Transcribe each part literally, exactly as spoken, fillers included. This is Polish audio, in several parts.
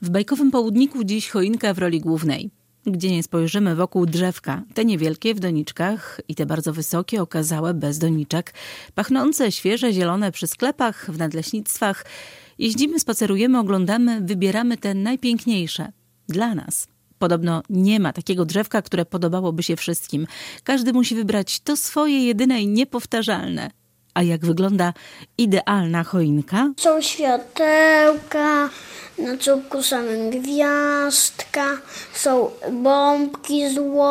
W bajkowym południku dziś choinka w roli głównej. Gdzie nie spojrzymy wokół drzewka, te niewielkie w doniczkach i te bardzo wysokie, okazałe bez doniczek, pachnące, świeże, zielone przy sklepach, w nadleśnictwach. Jeździmy, spacerujemy, oglądamy, wybieramy te najpiękniejsze. Dla nas. Podobno nie ma takiego drzewka, które podobałoby się wszystkim. Każdy musi wybrać to swoje, jedyne i niepowtarzalne. A jak wygląda idealna choinka? Są światełka, na czubku samym gwiazdka, są bombki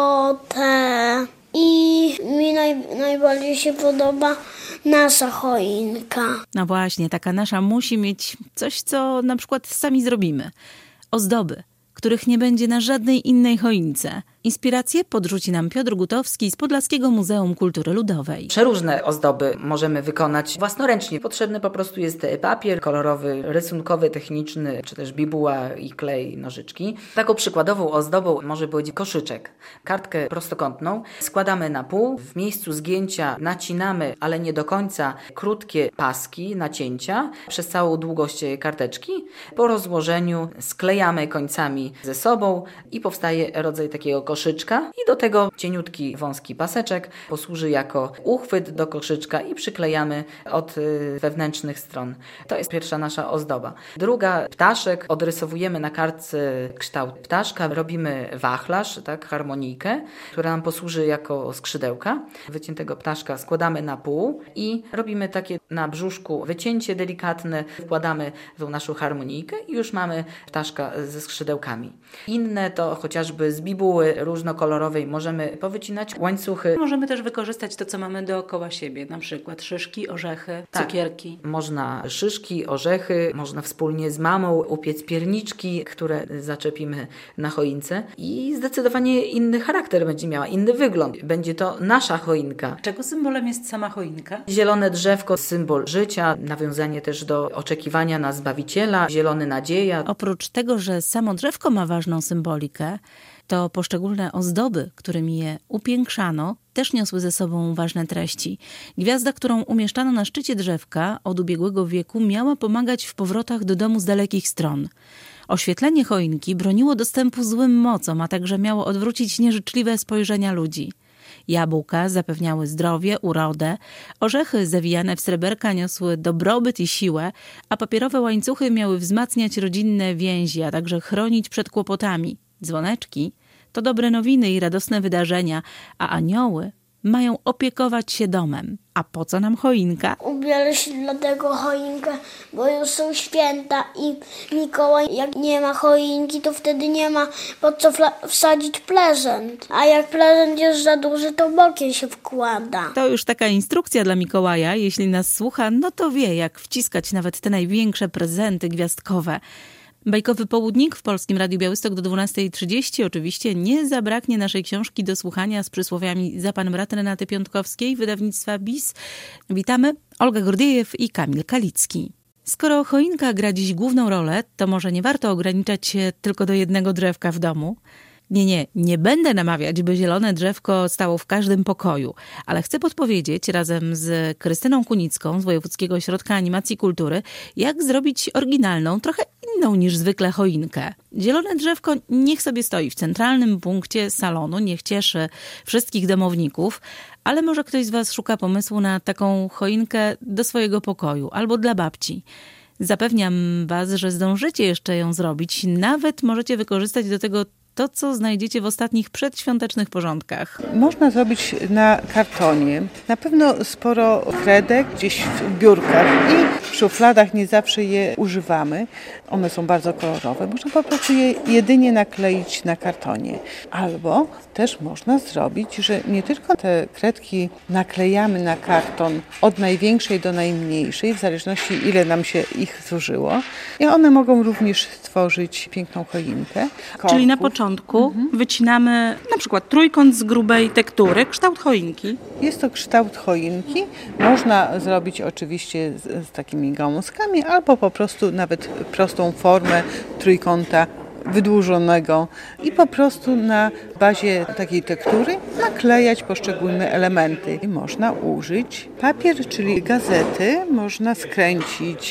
złote i mi naj, najbardziej się podoba nasza choinka. No właśnie, taka nasza musi mieć coś, co na przykład sami zrobimy. Ozdoby, których nie będzie na żadnej innej choince. Inspirację podrzuci nam Piotr Gutowski z Podlaskiego Muzeum Kultury Ludowej. Przeróżne ozdoby możemy wykonać własnoręcznie. Potrzebny po prostu jest papier kolorowy, rysunkowy, techniczny, czy też bibuła i klej, nożyczki. Taką przykładową ozdobą może być koszyczek. Kartkę prostokątną składamy na pół. W miejscu zgięcia nacinamy, ale nie do końca, krótkie paski, nacięcia przez całą długość karteczki. Po rozłożeniu sklejamy końcami ze sobą i powstaje rodzaj takiego koszyczka. koszyczka i do tego cieniutki, wąski paseczek posłuży jako uchwyt do koszyczka i przyklejamy od wewnętrznych stron. To jest pierwsza nasza ozdoba. Druga, ptaszek. Odrysowujemy na kartce kształt ptaszka, robimy wachlarz, tak, harmonijkę, która nam posłuży jako skrzydełka. Wyciętego ptaszka składamy na pół i robimy takie na brzuszku wycięcie delikatne, wkładamy tą naszą harmonijkę i już mamy ptaszka ze skrzydełkami. Inne to chociażby z bibuły różnokolorowej możemy powycinać łańcuchy. Możemy też wykorzystać to, co mamy dookoła siebie, na przykład szyszki, orzechy, tak, cukierki. Można szyszki, orzechy, można wspólnie z mamą upiec pierniczki, które zaczepimy na choince i zdecydowanie inny charakter będzie miała, inny wygląd. Będzie to nasza choinka. Czego symbolem jest sama choinka? Zielone drzewko, symbol życia, nawiązanie też do oczekiwania na Zbawiciela, zielony nadzieja. Oprócz tego, że samo drzewko ma ważną symbolikę, to poszczególne ozdoby, którymi je upiększano, też niosły ze sobą ważne treści. Gwiazda, którą umieszczano na szczycie drzewka od ubiegłego wieku, miała pomagać w powrotach do domu z dalekich stron. Oświetlenie choinki broniło dostępu złym mocom, a także miało odwrócić nieżyczliwe spojrzenia ludzi. Jabłka zapewniały zdrowie, urodę, orzechy zawijane w sreberka niosły dobrobyt i siłę, a papierowe łańcuchy miały wzmacniać rodzinne więzi, a także chronić przed kłopotami. Dzwoneczki to dobre nowiny i radosne wydarzenia, a anioły mają opiekować się domem. A po co nam choinka? Ubiorę się dlatego choinkę, bo już są święta i Mikołaj, jak nie ma choinki, to wtedy nie ma po co fla- wsadzić prezent. A jak prezent jest za duży, to bokiem się wkłada. To już taka instrukcja dla Mikołaja. Jeśli nas słucha, no to wie, jak wciskać nawet te największe prezenty gwiazdkowe. Bajkowy południk w Polskim Radiu Białystok do dwunastej trzydzieści. Oczywiście nie zabraknie naszej książki do słuchania z przysłowiami Za pan brat Renaty Piątkowskiej, wydawnictwa B I S. Witamy, Olga Gordiejew i Kamil Kalicki. Skoro choinka gra dziś główną rolę, to może nie warto ograniczać się tylko do jednego drzewka w domu. Nie, nie, nie będę namawiać, by zielone drzewko stało w każdym pokoju, ale chcę podpowiedzieć razem z Krystyną Kunicką z Wojewódzkiego Ośrodka Animacji Kultury, jak zrobić oryginalną, trochę inną niż zwykle choinkę. Zielone drzewko niech sobie stoi w centralnym punkcie salonu, niech cieszy wszystkich domowników, ale może ktoś z Was szuka pomysłu na taką choinkę do swojego pokoju albo dla babci. Zapewniam Was, że zdążycie jeszcze ją zrobić, nawet możecie wykorzystać do tego to, co znajdziecie w ostatnich przedświątecznych porządkach. Można zrobić na kartonie. Na pewno sporo kredek gdzieś w biurkach i w szufladach nie zawsze je używamy. One są bardzo kolorowe. Można po prostu je jedynie nakleić na kartonie. Albo też można zrobić, że nie tylko te kredki naklejamy na karton od największej do najmniejszej, w zależności ile nam się ich zużyło. I one mogą również stworzyć piękną choinkę. Czyli na początku mhm. wycinamy na przykład trójkąt z grubej tektury, kształt choinki. Jest to kształt choinki. Można zrobić oczywiście z, z takimi gałązkami, albo po prostu nawet prostą formę trójkąta wydłużonego i po prostu na bazie takiej tektury naklejać poszczególne elementy. I można użyć papier, czyli gazety, można skręcić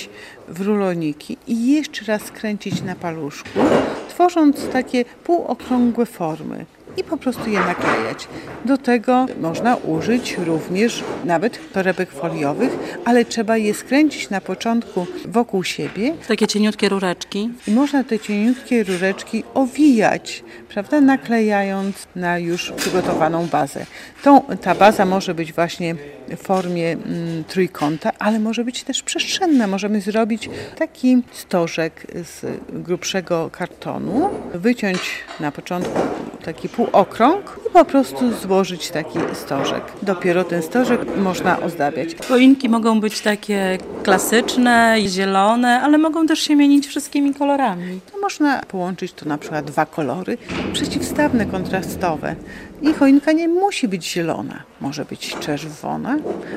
w ruloniki i jeszcze raz skręcić na paluszku, tworząc takie półokrągłe formy. I po prostu je naklejać. Do tego można użyć również nawet torebek foliowych, ale trzeba je skręcić na początku wokół siebie. Takie cieniutkie rureczki. I można te cieniutkie rureczki owijać, prawda, naklejając na już przygotowaną bazę. Tą, ta baza może być właśnie w formie mm, trójkąta, ale może być też przestrzenna. Możemy zrobić taki stożek z grubszego kartonu, wyciąć na początku taki półokrąg i po prostu złożyć taki stożek. Dopiero ten stożek można ozdabiać. Choinki mogą być takie klasyczne, zielone, ale mogą też się mienić wszystkimi kolorami. To można połączyć to na przykład dwa kolory przeciwstawne, kontrastowe. I choinka nie musi być zielona, może być czerwona,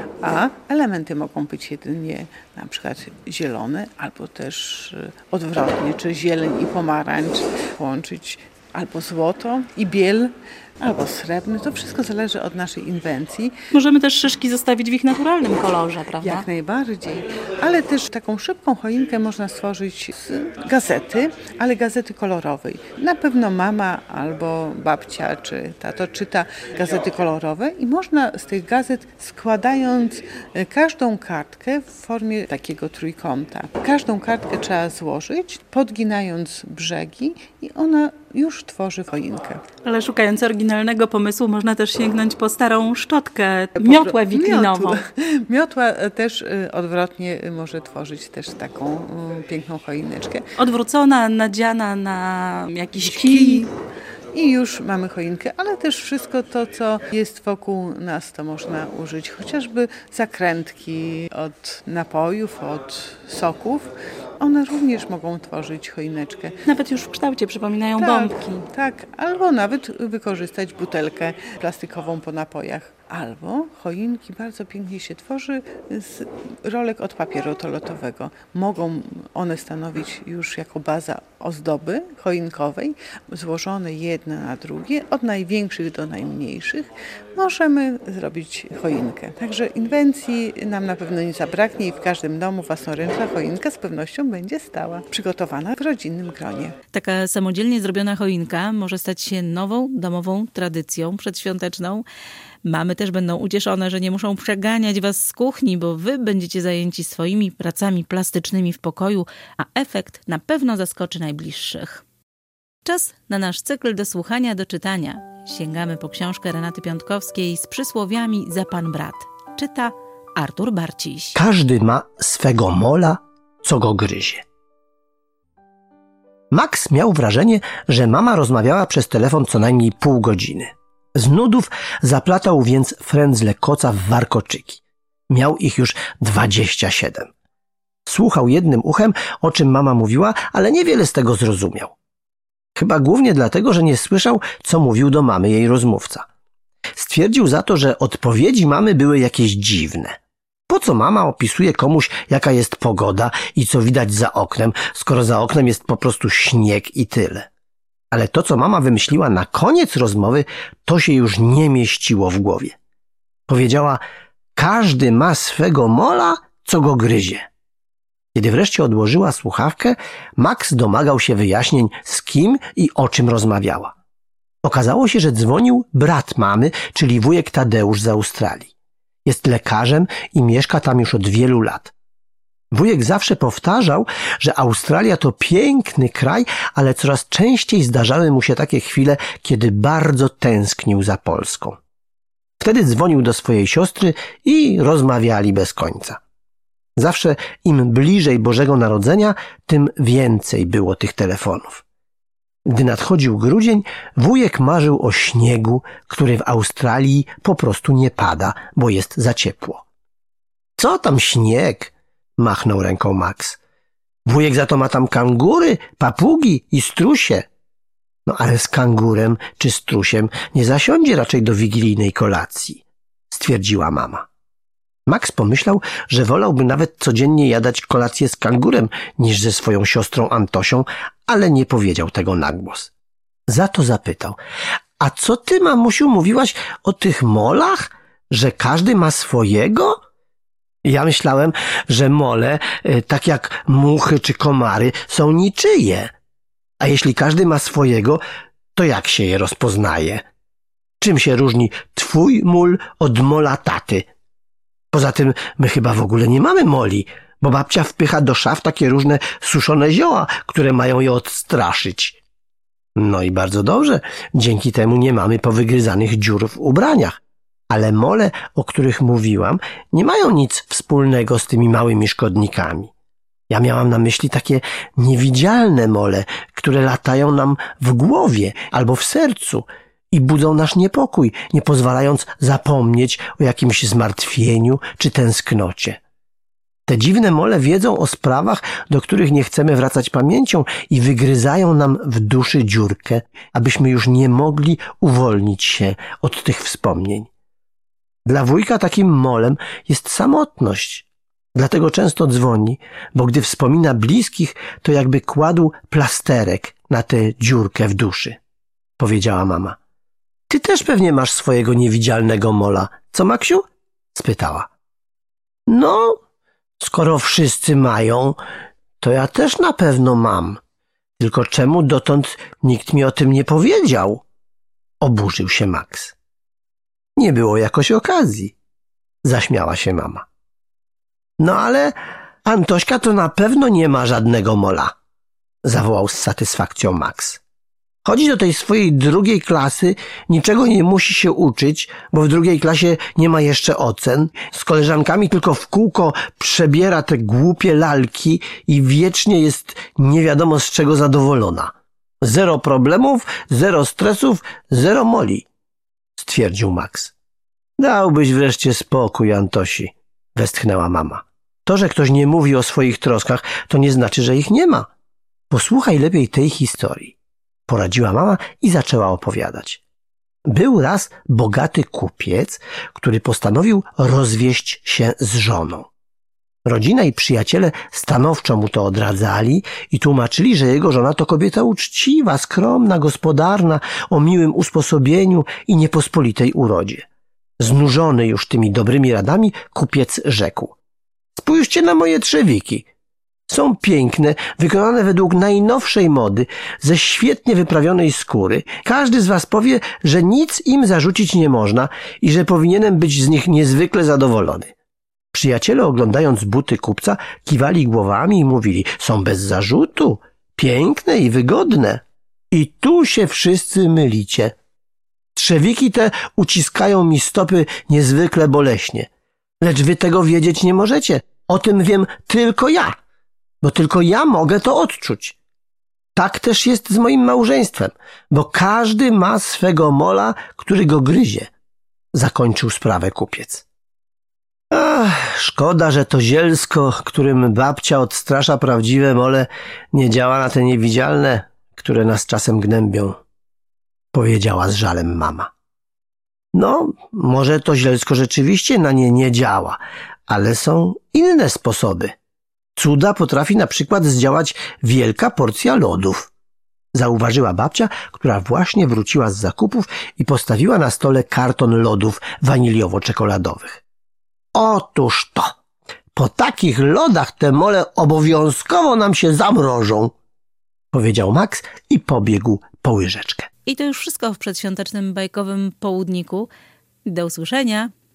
a elementy mogą być jedynie na przykład zielone albo też odwrotnie, czy zieleń i pomarańcz połączyć, albo złoto i biel, albo srebrny. To wszystko zależy od naszej inwencji. Możemy też szyszki zostawić w ich naturalnym kolorze, prawda? Jak najbardziej. Ale też taką szybką choinkę można stworzyć z gazety, ale gazety kolorowej. Na pewno mama albo babcia czy tato czyta gazety kolorowe i można z tych gazet, składając każdą kartkę w formie takiego trójkąta. Każdą kartkę trzeba złożyć, podginając brzegi i ona już tworzy choinkę. Ale szukając oryginalnego pomysłu można też sięgnąć po starą szczotkę, miotłę wiklinową. Miotła, miotła też odwrotnie może tworzyć też taką piękną choineczkę. Odwrócona, nadziana na jakiś kij. I już mamy choinkę, ale też wszystko to, co jest wokół nas, to można użyć. Chociażby zakrętki od napojów, od soków. One również mogą tworzyć choineczkę. Nawet już w kształcie przypominają tak, bombki. Tak, albo nawet wykorzystać butelkę plastikową po napojach. Albo choinki bardzo pięknie się tworzy z rolek od papieru toaletowego. Mogą one stanowić już jako baza ozdoby choinkowej, złożone jedne na drugie, od największych do najmniejszych. Możemy zrobić choinkę. Także inwencji nam na pewno nie zabraknie i w każdym domu własnoręczna choinka z pewnością będzie stała, przygotowana w rodzinnym gronie. Taka samodzielnie zrobiona choinka może stać się nową domową tradycją przedświąteczną. Mamy też będą ucieszone, że nie muszą przeganiać was z kuchni, bo wy będziecie zajęci swoimi pracami plastycznymi w pokoju, a efekt na pewno zaskoczy najbliższych. Czas na nasz cykl do słuchania, do czytania. Sięgamy po książkę Renaty Piątkowskiej z przysłowiami Za Pan Brat. Czyta Artur Barciś. Każdy ma swego mola, co go gryzie. Max miał wrażenie, że mama rozmawiała przez telefon co najmniej pół godziny. Z nudów zaplatał więc frędzle koca w warkoczyki. Miał ich już dwadzieścia siedem. Słuchał jednym uchem, o czym mama mówiła, ale niewiele z tego zrozumiał. Chyba głównie dlatego, że nie słyszał, co mówił do mamy jej rozmówca. Stwierdził za to, że odpowiedzi mamy były jakieś dziwne. Po co mama opisuje komuś, jaka jest pogoda i co widać za oknem, skoro za oknem jest po prostu śnieg i tyle. Ale to, co mama wymyśliła na koniec rozmowy, to się już nie mieściło w głowie. Powiedziała, każdy ma swego mola, co go gryzie. Kiedy wreszcie odłożyła słuchawkę, Max domagał się wyjaśnień, z kim i o czym rozmawiała. Okazało się, że dzwonił brat mamy, czyli wujek Tadeusz z Australii. Jest lekarzem i mieszka tam już od wielu lat. Wujek zawsze powtarzał, że Australia to piękny kraj, ale coraz częściej zdarzały mu się takie chwile, kiedy bardzo tęsknił za Polską. Wtedy dzwonił do swojej siostry i rozmawiali bez końca. Zawsze im bliżej Bożego Narodzenia, tym więcej było tych telefonów. Gdy nadchodził grudzień, wujek marzył o śniegu, który w Australii po prostu nie pada, bo jest za ciepło. Co tam śnieg? Machnął ręką Max. Wujek za to ma tam kangury, papugi i strusie. No ale z kangurem czy strusiem nie zasiądzie raczej do wigilijnej kolacji, stwierdziła mama. Max pomyślał, że wolałby nawet codziennie jadać kolację z kangurem niż ze swoją siostrą Antosią, ale nie powiedział tego na głos. Za to zapytał, a co ty, mamusiu, mówiłaś o tych molach, że każdy ma swojego? Ja myślałem, że mole, tak jak muchy czy komary, są niczyje. A jeśli każdy ma swojego, to jak się je rozpoznaje? Czym się różni twój mól od mola taty? Poza tym my chyba w ogóle nie mamy moli, bo babcia wpycha do szaf takie różne suszone zioła, które mają je odstraszyć. No i bardzo dobrze, dzięki temu nie mamy powygryzanych dziur w ubraniach. Ale mole, o których mówiłam, nie mają nic wspólnego z tymi małymi szkodnikami. Ja miałam na myśli takie niewidzialne mole, które latają nam w głowie albo w sercu i budzą nasz niepokój, nie pozwalając zapomnieć o jakimś zmartwieniu czy tęsknocie. Te dziwne mole wiedzą o sprawach, do których nie chcemy wracać pamięcią i wygryzają nam w duszy dziurkę, abyśmy już nie mogli uwolnić się od tych wspomnień. Dla wujka takim molem jest samotność. Dlatego często dzwoni, bo gdy wspomina bliskich, to jakby kładł plasterek na tę dziurkę w duszy, powiedziała mama. Ty też pewnie masz swojego niewidzialnego mola, co, Maksiu? Spytała. No, skoro wszyscy mają, to ja też na pewno mam. Tylko czemu dotąd nikt mi o tym nie powiedział? Oburzył się Max. Nie było jakoś okazji, zaśmiała się mama. No ale Antośka to na pewno nie ma żadnego mola, zawołał z satysfakcją Max. Chodzi do tej swojej drugiej klasy, niczego nie musi się uczyć, bo w drugiej klasie nie ma jeszcze ocen. Z koleżankami tylko w kółko przebiera te głupie lalki i wiecznie jest nie wiadomo z czego zadowolona. Zero problemów, zero stresów, zero moli, stwierdził Max. Dałbyś wreszcie spokój, Antosi, westchnęła mama. To, że ktoś nie mówi o swoich troskach, to nie znaczy, że ich nie ma. Posłuchaj lepiej tej historii, poradziła mama i zaczęła opowiadać. Był raz bogaty kupiec, który postanowił rozwieść się z żoną. Rodzina i przyjaciele stanowczo mu to odradzali i tłumaczyli, że jego żona to kobieta uczciwa, skromna, gospodarna, o miłym usposobieniu i niepospolitej urodzie. Znużony już tymi dobrymi radami, kupiec rzekł. Spójrzcie na moje trzewiki. Są piękne, wykonane według najnowszej mody, ze świetnie wyprawionej skóry. Każdy z was powie, że nic im zarzucić nie można i że powinienem być z nich niezwykle zadowolony. Przyjaciele, oglądając buty kupca, kiwali głowami i mówili, są bez zarzutu, piękne i wygodne. I tu się wszyscy mylicie. Trzewiki te uciskają mi stopy niezwykle boleśnie. Lecz wy tego wiedzieć nie możecie. O tym wiem tylko ja, bo tylko ja mogę to odczuć. Tak też jest z moim małżeństwem, bo każdy ma swego mola, który go gryzie. Zakończył sprawę kupiec. Ach, szkoda, że to zielsko, którym babcia odstrasza prawdziwe mole, nie działa na te niewidzialne, które nas czasem gnębią, powiedziała z żalem mama. No, może to zielsko rzeczywiście na nie nie działa, ale są inne sposoby. Cuda potrafi na przykład zdziałać wielka porcja lodów, zauważyła babcia, która właśnie wróciła z zakupów i postawiła na stole karton lodów waniliowo-czekoladowych. Otóż to, po takich lodach te mole obowiązkowo nam się zamrożą, powiedział Max i pobiegł po łyżeczkę. I to już wszystko w przedświątecznym bajkowym południku. Do usłyszenia.